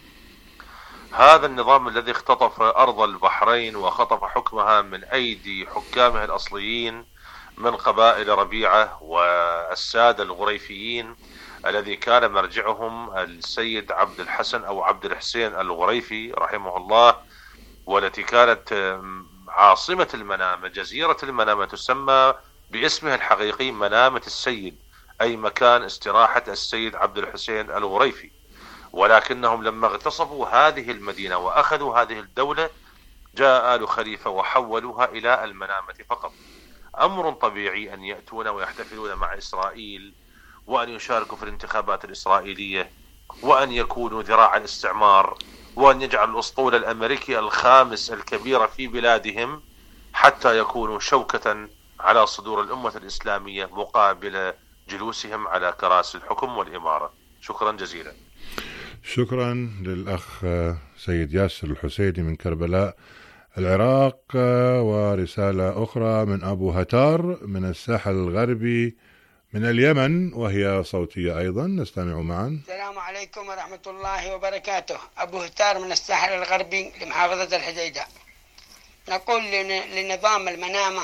هذا النظام الذي اختطف أرض البحرين وخطف حكمها من أيدي حكامها الأصليين من قبائل ربيعة والسادة الغريفيين، الذي كان مرجعهم السيد عبد الحسن أو عبد الحسين الغريفي رحمه الله، والتي كانت عاصمة المنامة، جزيرة المنامة، تسمى باسمها الحقيقي منامة السيد، أي مكان استراحة السيد عبد الحسين الغريفي. ولكنهم لما اغتصبوا هذه المدينة وأخذوا هذه الدولة، جاء آل خليفة وحولوها إلى المنامة فقط. أمر طبيعي أن يأتون ويحتفلون مع إسرائيل، وأن يشاركوا في الانتخابات الإسرائيلية، وأن يكونوا ذراع الاستعمار، وأن يجعل الأسطول الأمريكي الخامس الكبير في بلادهم حتى يكونوا شوكة على صدور الأمة الإسلامية مقابل جلوسهم على كراسي الحكم والإمارة. شكرا جزيلا. شكرا للأخ سيد ياسر الحسيني من كربلاء العراق. ورسالة أخرى من أبو هتار من الساحل الغربي من اليمن وهي صوتية أيضا، نستمع معا. السلام عليكم ورحمة الله وبركاته. أبو هتار من الساحل الغربي لمحافظة الحديدة. نقول لنظام المنامة: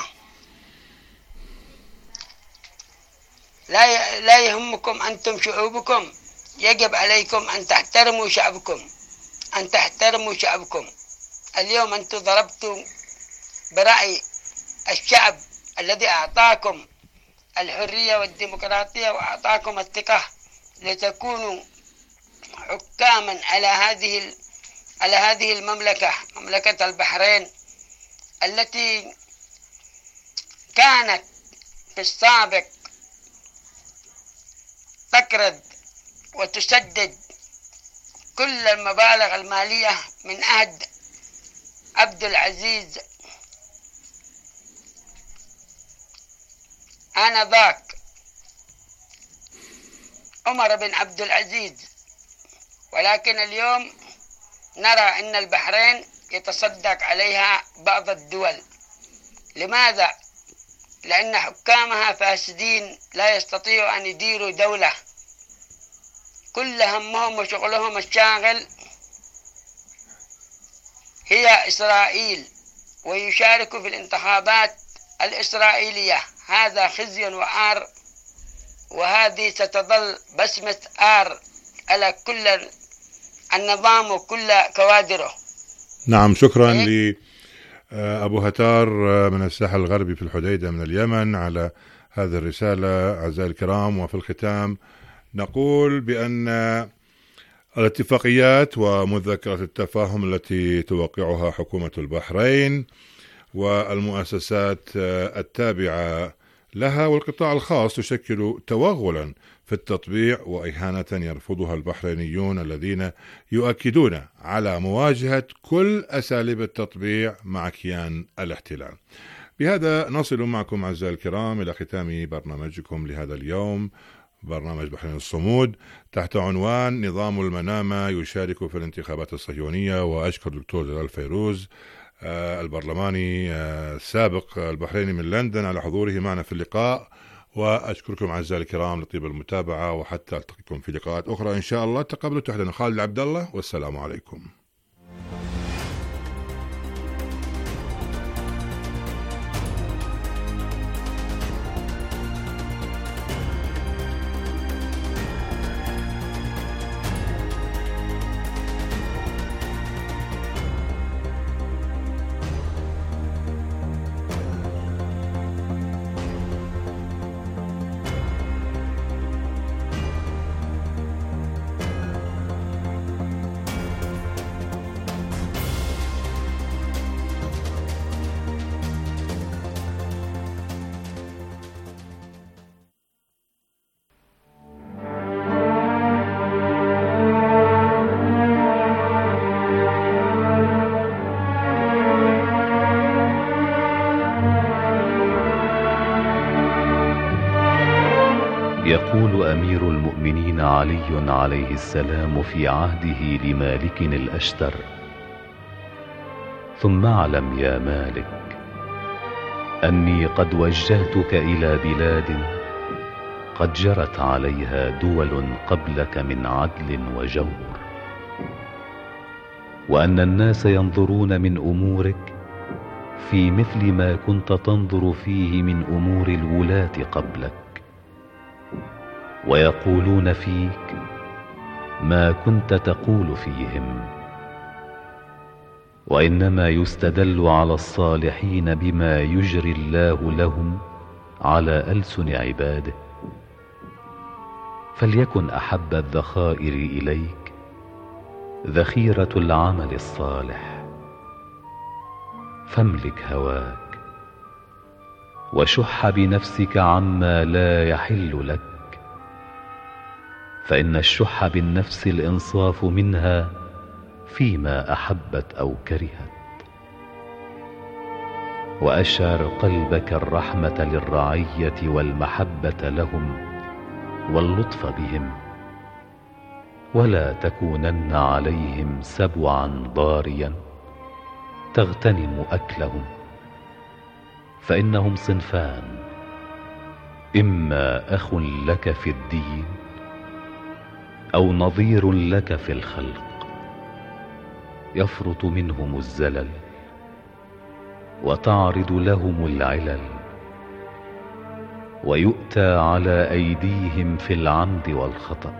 لا يهمكم أنتم شعوبكم، يجب عليكم أن تحترموا شعبكم، أن تحترموا شعبكم. اليوم أنتم ضربتوا برأي الشعب الذي أعطاكم الحرية والديمقراطية، وأعطاكم الثقة لتكونوا حكاما على هذه المملكة، مملكة البحرين، التي كانت في السابق تقرض وتسدد كل المبالغ المالية من عهد عبد العزيز آنذاك عمر بن عبد العزيز. ولكن اليوم نرى أن البحرين يتصدق عليها بعض الدول. لماذا؟ لأن حكامها فاسدين لا يستطيعوا أن يديروا دولة، كل همهم وشغلهم الشاغل هي إسرائيل، ويشاركوا في الانتخابات الإسرائيلية. هذا خزي وعار، وهذه ستظل بسمة عار على كل النظام وكل كوادره. نعم، شكرا لأبو هتار من الساحل الغربي في الحديدة من اليمن على هذه الرسالة. أعزائي الكرام، وفي الختام نقول بأن الاتفاقيات ومذكرة التفاهم التي توقعها حكومة البحرين والمؤسسات التابعة لها والقطاع الخاص تشكل توغلا في التطبيع وإهانة يرفضها البحرينيون الذين يؤكدون على مواجهة كل أساليب التطبيع مع كيان الاحتلال. بهذا نصل معكم أعزائي الكرام إلى ختام برنامجكم لهذا اليوم، برنامج بحرين الصمود تحت عنوان نظام المنامة يشارك في الانتخابات الصهيونية. وأشكر دكتور جلال فيروز البرلماني السابق البحريني من لندن على حضوره معنا في اللقاء، وأشكركم أعزائي الكرام لطيب المتابعة، وحتى ألتقيكم في لقاءات أخرى إن شاء الله. تقبلوا تحديدا خالد عبد الله، والسلام عليكم. يقول أمير المؤمنين علي عليه السلام في عهده لمالك الأشتر: ثم اعلم يا مالك أني قد وجهتك إلى بلاد قد جرت عليها دول قبلك من عدل وجور، وأن الناس ينظرون من أمورك في مثل ما كنت تنظر فيه من أمور الولاة قبلك، ويقولون فيك ما كنت تقول فيهم. وإنما يستدل على الصالحين بما يجري الله لهم على ألسن عباده. فليكن أحب الذخائر إليك ذخيرة العمل الصالح، فاملك هواك وشح بنفسك عما لا يحل لك، فإن الشح بالنفس الإنصاف منها فيما أحبت أو كرهت. وأشعر قلبك الرحمة للرعية والمحبة لهم واللطف بهم، ولا تكونن عليهم سبعا ضاريا تغتنم أكلهم، فإنهم صنفان: إما أخ لك في الدين أو نظير لك في الخلق، يفرط منهم الزلل وتعرض لهم العلل، ويؤتى على أيديهم في العمد والخطأ.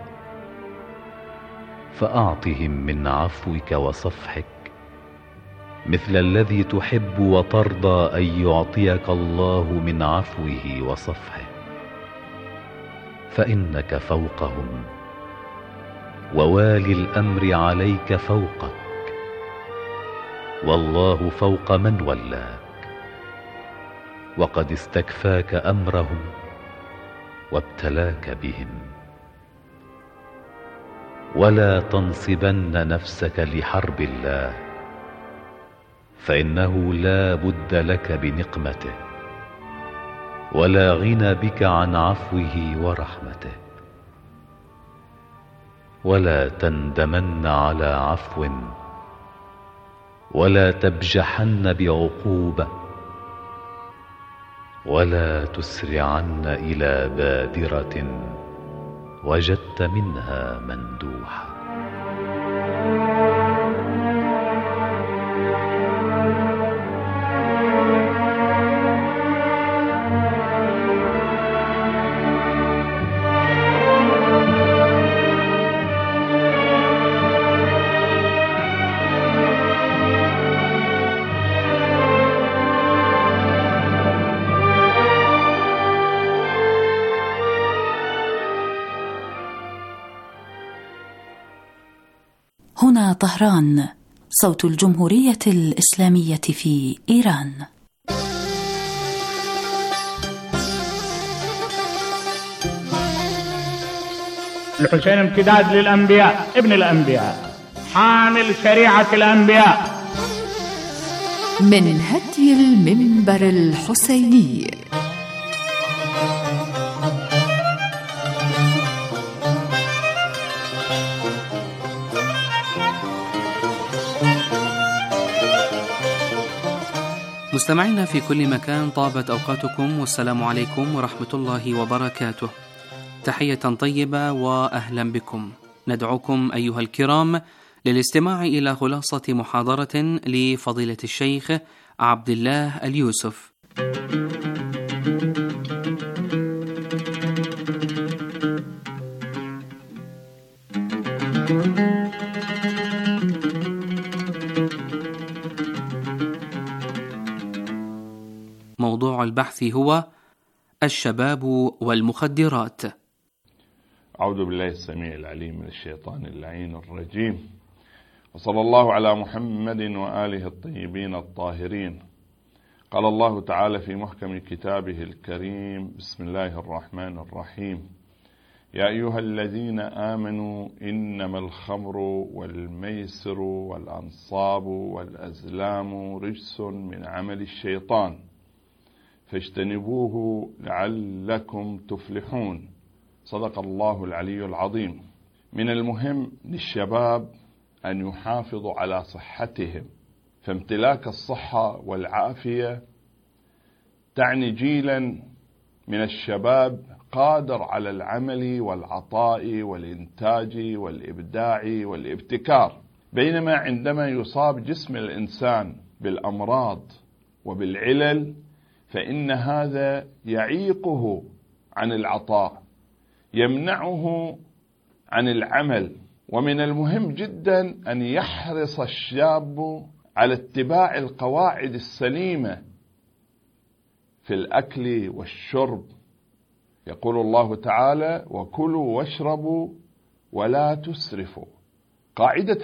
فأعطهم من عفوك وصفحك مثل الذي تحب وترضى أن يعطيك الله من عفوه وصفحه. فإنك فوقهم، ووالي الأمر عليك فوقك، والله فوق من ولاك، وقد استكفاك أمرهم وابتلاك بهم. ولا تنصبن نفسك لحرب الله، فإنه لا بد لك بنقمته، ولا غنى بك عن عفوه ورحمته. ولا تندمن على عفو، ولا تبجحن بعقوبة، ولا تسرعن إلى بادرة وجدت منها مندوحة. هنا طهران، صوت الجمهورية الإسلامية في إيران. الحسين امتداد للأنبياء، ابن الأنبياء، حامل شريعة الأنبياء. من هدي المنبر الحسيني. مستمعينا في كل مكان، طابت أوقاتكم، والسلام عليكم ورحمة الله وبركاته. تحية طيبة وأهلا بكم. ندعوكم أيها الكرام للاستماع إلى خلاصة محاضرة لفضيلة الشيخ عبد الله اليوسف. موضوع البحث هو الشباب والمخدرات. أعوذ بالله السميع العليم من الشيطان اللعين الرجيم، وصلى الله على محمد وآله الطيبين الطاهرين. قال الله تعالى في محكم كتابه الكريم: بسم الله الرحمن الرحيم، يا أيها الذين آمنوا إنما الخمر والميسر والأنصاب والأزلام رجس من عمل الشيطان فاجتنبوه لعلكم تفلحون. صدق الله العلي العظيم. من المهم للشباب أن يحافظوا على صحتهم، فامتلاك الصحة والعافية تعني جيلا من الشباب قادر على العمل والعطاء والإنتاج والإبداع والابتكار، بينما عندما يصاب جسم الإنسان بالأمراض وبالعلل فإن هذا يعيقه عن العطاء، يمنعه عن العمل. ومن المهم جدا أن يحرص الشاب على اتباع القواعد السليمة في الأكل والشرب. يقول الله تعالى: وكلوا واشربوا ولا تسرفوا. قاعدة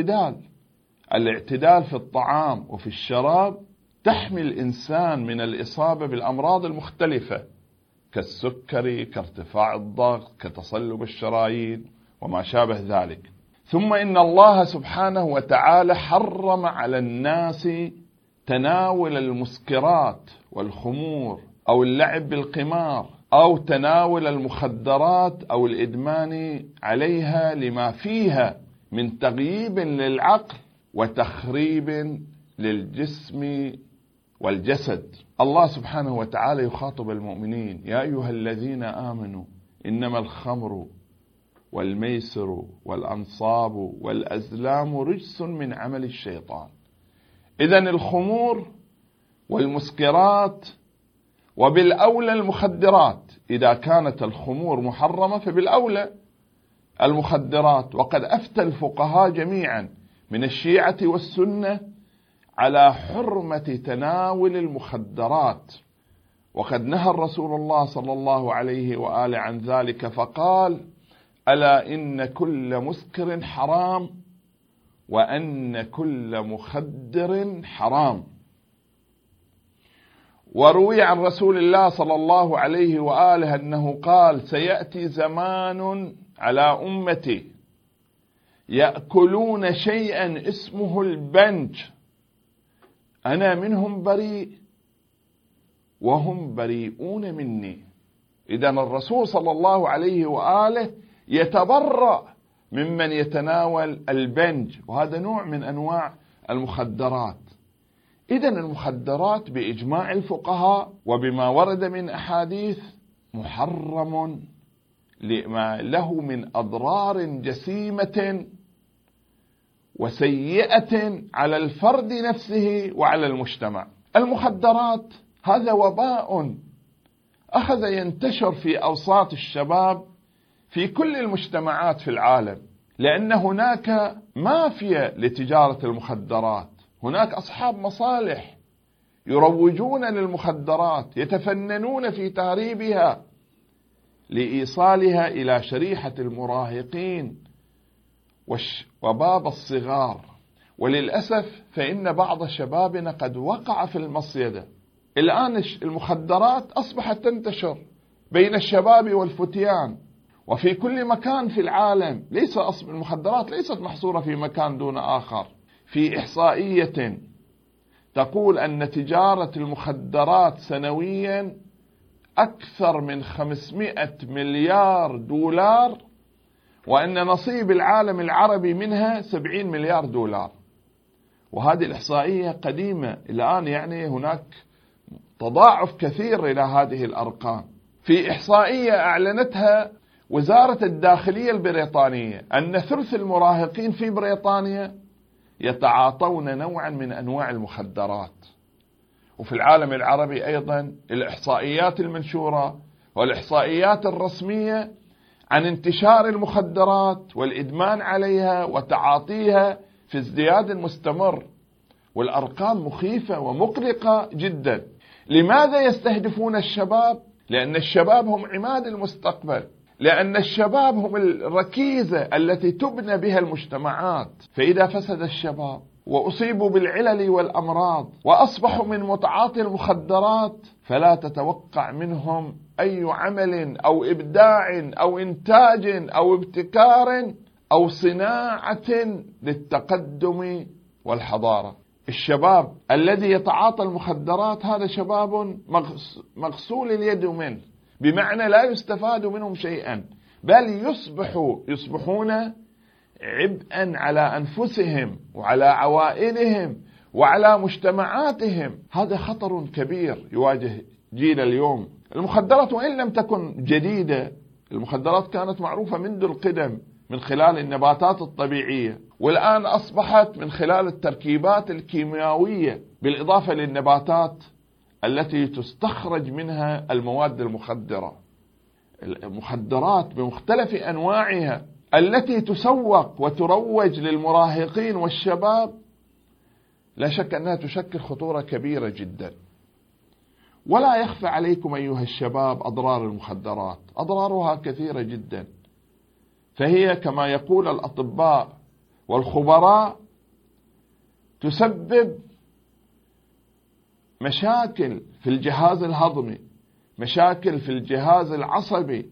الاعتدال في الطعام وفي الشراب تحمي الإنسان من الإصابة بالأمراض المختلفة كالسكري، كارتفاع الضغط، كتصلب الشرايين وما شابه ذلك. ثم إن الله سبحانه وتعالى حرم على الناس تناول المسكرات والخمور أو اللعب بالقمار أو تناول المخدرات أو الإدمان عليها لما فيها من تغييب للعقل وتخريب للجسم والجسد. الله سبحانه وتعالى يخاطب المؤمنين: يا أيها الذين آمنوا إنما الخمر والميسر والأنصاب والأزلام رجس من عمل الشيطان. إذن الخمور والمسكرات وبالأولى المخدرات، إذا كانت الخمور محرمة فبالأولى المخدرات. وقد أفتى الفقهاء جميعا من الشيعة والسنة على حرمة تناول المخدرات، وقد نهى رسول الله صلى الله عليه وآله عن ذلك فقال: ألا إن كل مسكر حرام وأن كل مخدر حرام. وروي عن رسول الله صلى الله عليه وآله أنه قال: سيأتي زمان على أمتي يأكلون شيئا اسمه البنج، أنا منهم بريء وهم بريئون مني. إذن الرسول صلى الله عليه وآله يتبرأ ممن يتناول البنج، وهذا نوع من أنواع المخدرات. إذن المخدرات بإجماع الفقهاء وبما ورد من أحاديث محرم لما له من أضرار جسيمة وسيئة على الفرد نفسه وعلى المجتمع. المخدرات هذا وباء أخذ ينتشر في أوساط الشباب في كل المجتمعات في العالم، لأن هناك مافيا لتجارة المخدرات، هناك أصحاب مصالح يروجون للمخدرات، يتفننون في تهريبها لإيصالها إلى شريحة المراهقين وباب الصغار. وللأسف فإن بعض شبابنا قد وقع في المصيدة. الآن المخدرات أصبحت تنتشر بين الشباب والفتيان وفي كل مكان في العالم. المخدرات ليست محصورة في مكان دون آخر. في إحصائية تقول أن تجارة المخدرات سنويا أكثر من 500 مليار دولار، وأن نصيب العالم العربي منها 70 مليار دولار. وهذه الإحصائية قديمة الآن، يعني هناك تضاعف كثير إلى هذه الأرقام. في إحصائية أعلنتها وزارة الداخلية البريطانية أن ثلث المراهقين في بريطانيا يتعاطون نوعا من أنواع المخدرات. وفي العالم العربي أيضا الإحصائيات المنشورة والإحصائيات الرسمية عن انتشار المخدرات والإدمان عليها وتعاطيها في ازدياد مستمر، والأرقام مخيفة ومقلقة جدا. لماذا يستهدفون الشباب؟ لأن الشباب هم عماد المستقبل، لأن الشباب هم الركيزة التي تبنى بها المجتمعات. فإذا فسد الشباب وأصيبوا بالعلل والأمراض وأصبحوا من متعاطي المخدرات، فلا تتوقع منهم أي عمل أو إبداع أو إنتاج أو ابتكار أو صناعة للتقدم والحضارة. الشباب الذي يتعاطى المخدرات هذا شباب مغسول اليد منه، بمعنى لا يستفاد منهم شيئا، بل يصبحون عبئا على أنفسهم وعلى عوائلهم وعلى مجتمعاتهم. هذا خطر كبير يواجه جيل اليوم. المخدرات وإن لم تكن جديدة، المخدرات كانت معروفة منذ القدم من خلال النباتات الطبيعية، والآن أصبحت من خلال التركيبات الكيميائية بالإضافة للنباتات التي تستخرج منها المواد المخدرة. المخدرات بمختلف أنواعها التي تسوق وتروج للمراهقين والشباب لا شك أنها تشكل خطورة كبيرة جدا. ولا يخفى عليكم أيها الشباب أضرار المخدرات، أضرارها كثيرة جدا. فهي كما يقول الأطباء والخبراء تسبب مشاكل في الجهاز الهضمي، مشاكل في الجهاز العصبي،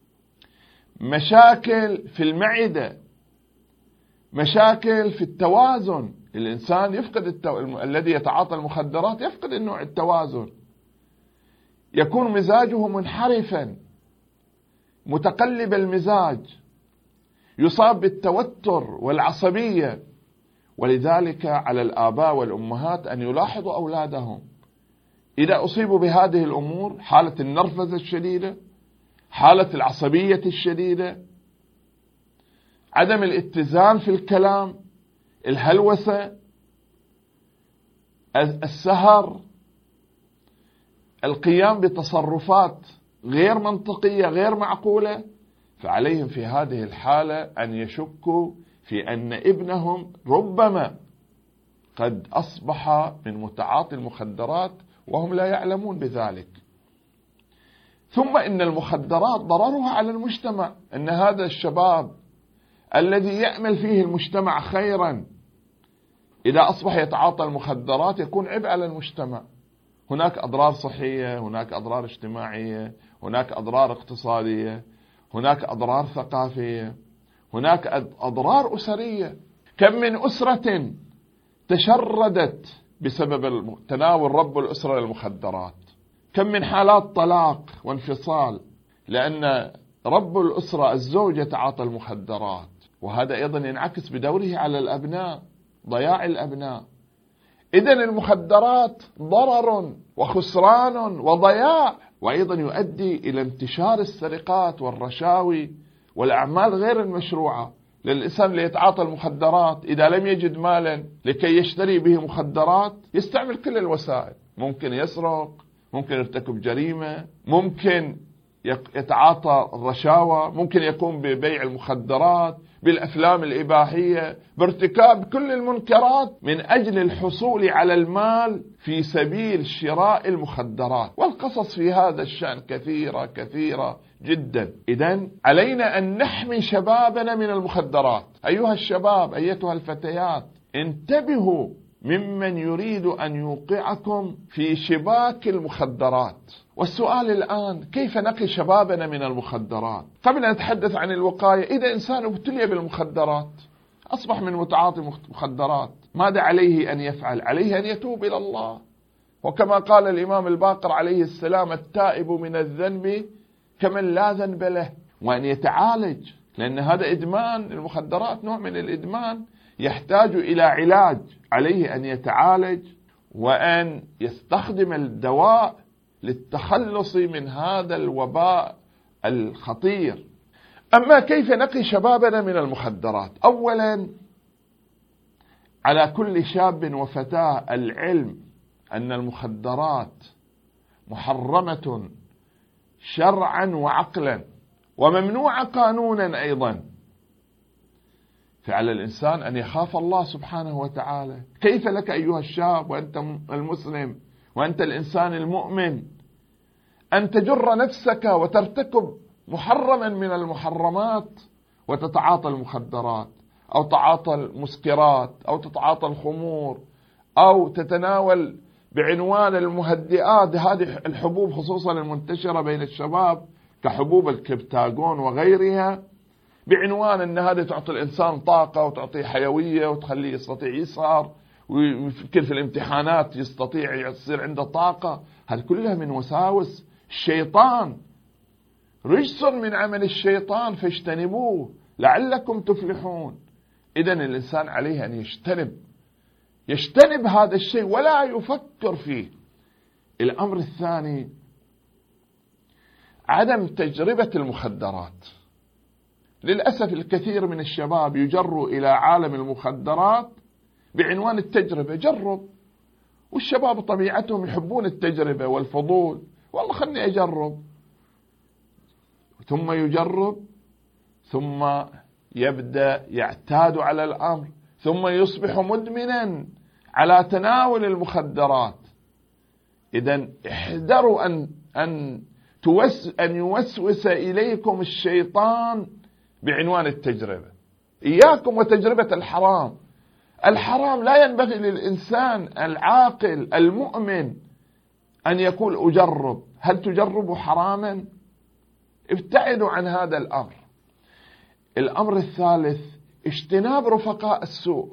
مشاكل في المعدة، مشاكل في التوازن. الإنسان يفقد الذي يتعاطى المخدرات يفقد النوع التوازن، يكون مزاجه منحرفا متقلب المزاج، يصاب بالتوتر والعصبية. ولذلك على الآباء والأمهات أن يلاحظوا أولادهم إذا أصيبوا بهذه الأمور، حالة النرفزة الشديدة، حالة العصبية الشديدة، عدم الاتزان في الكلام، الهلوسة، السهر، القيام بتصرفات غير منطقية غير معقولة، فعليهم في هذه الحالة أن يشكوا في أن ابنهم ربما قد أصبح من متعاطي المخدرات وهم لا يعلمون بذلك. ثم إن المخدرات ضررها على المجتمع، أن هذا الشباب الذي يأمل فيه المجتمع خيرا إذا أصبح يتعاطى المخدرات يكون عبء على المجتمع. هناك أضرار صحية، هناك أضرار اجتماعية، هناك أضرار اقتصادية، هناك أضرار ثقافية، هناك أضرار أسرية. كم من أسرة تشردت بسبب تناول رب الأسرة للمخدرات، كم من حالات طلاق وانفصال لأن رب الأسرة الزوج يتعاطى المخدرات. وهذا أيضا ينعكس بدوره على الأبناء، ضياع الأبناء. إذن المخدرات ضرر وخسران وضياع، وأيضا يؤدي إلى انتشار السرقات والرشاوي والأعمال غير المشروعة. للإنسان اللي يتعاطى المخدرات إذا لم يجد مالا لكي يشتري به مخدرات يستعمل كل الوسائل، ممكن يسرق، ممكن يرتكب جريمة، ممكن يتعاطى الرشاوى، ممكن يقوم ببيع المخدرات، بالأفلام الإباحية، بارتكاب كل المنكرات من أجل الحصول على المال في سبيل شراء المخدرات. والقصص في هذا الشأن كثيرة جدا. إذن علينا أن نحمي شبابنا من المخدرات. أيها الشباب، أيتها الفتيات، انتبهوا ممن يريد أن يوقعكم في شباك المخدرات. والسؤال الآن كيف نقي شبابنا من المخدرات؟ قبل أن نتحدث عن الوقاية، إذا إنسان ابتلي بالمخدرات أصبح من متعاطي مخدرات، ماذا عليه أن يفعل؟ عليه أن يتوب إلى الله. وكما قال الإمام الباقر عليه السلام: التائب من الذنب كمن لا ذنب له. وأن يتعالج، لأن هذا إدمان المخدرات، نوع من الإدمان يحتاج إلى علاج. عليه أن يتعالج وأن يستخدم الدواء للتخلص من هذا الوباء الخطير. أما كيف نقي شبابنا من المخدرات؟ أولا، على كل شاب وفتاة العلم أن المخدرات محرمة شرعا وعقلا وممنوعة قانونا أيضا. فعلى الإنسان أن يخاف الله سبحانه وتعالى. كيف لك أيها الشاب وأنت المسلم وأنت الإنسان المؤمن أن تجر نفسك وترتكب محرما من المحرمات وتتعاطى المخدرات أو تتعاطى المسكرات أو تتعاطى الخمور أو تتناول بعنوان المهدئات، هذه الحبوب خصوصا المنتشرة بين الشباب كحبوب الكبتاغون وغيرها، بعنوان أن هذه تعطي الإنسان طاقة وتعطيه حيوية وتخليه يستطيع يسهر ويمكن في الامتحانات يستطيع يصير عنده طاقة. هذه كلها من وساوس الشيطان، رجس من عمل الشيطان فاجتنبوه لعلكم تفلحون. إذن الإنسان عليه أن يجتنب هذا الشيء ولا يفكر فيه. الأمر الثاني عدم تجربة المخدرات. للأسف الكثير من الشباب يجروا إلى عالم المخدرات بعنوان التجربة. جرب، والشباب طبيعتهم يحبون التجربة والفضول، والله خلني أجرب، ثم يجرب، ثم يبدأ يعتاد على الأمر، ثم يصبح مدمنا على تناول المخدرات. إذن احذروا أن يوسوس إليكم الشيطان بعنوان التجربة. إياكم وتجربة الحرام. الحرام لا ينبغي للإنسان العاقل المؤمن أن يقول أجرب. هل تجرب حراما؟ ابتعدوا عن هذا الأمر. الأمر الثالث اجتناب رفقاء السوء.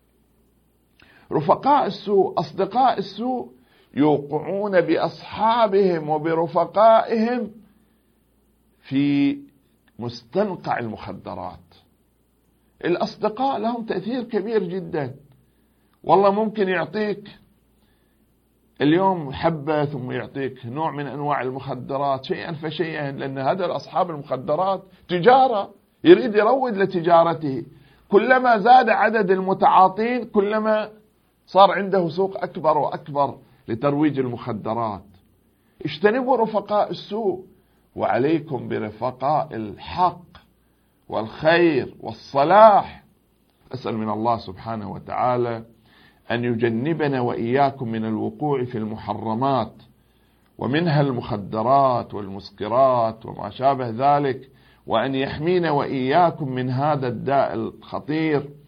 رفقاء السوء، أصدقاء السوء يوقعون بأصحابهم وبرفقائهم في مستنقع المخدرات. الأصدقاء لهم تأثير كبير جدا. والله ممكن يعطيك اليوم حبة ثم يعطيك نوع من أنواع المخدرات شيئا فشيئا، لأن هذا أصحاب المخدرات تجارة، يريد يروج لتجارته. كلما زاد عدد المتعاطين كلما صار عنده سوق أكبر وأكبر لترويج المخدرات. اجتنبوا رفقاء السوء وعليكم برفقاء الحق والخير والصلاح. أسأل من الله سبحانه وتعالى أن يجنبنا وإياكم من الوقوع في المحرمات ومنها المخدرات والمسكرات وما شابه ذلك، وأن يحمينا وإياكم من هذا الداء الخطير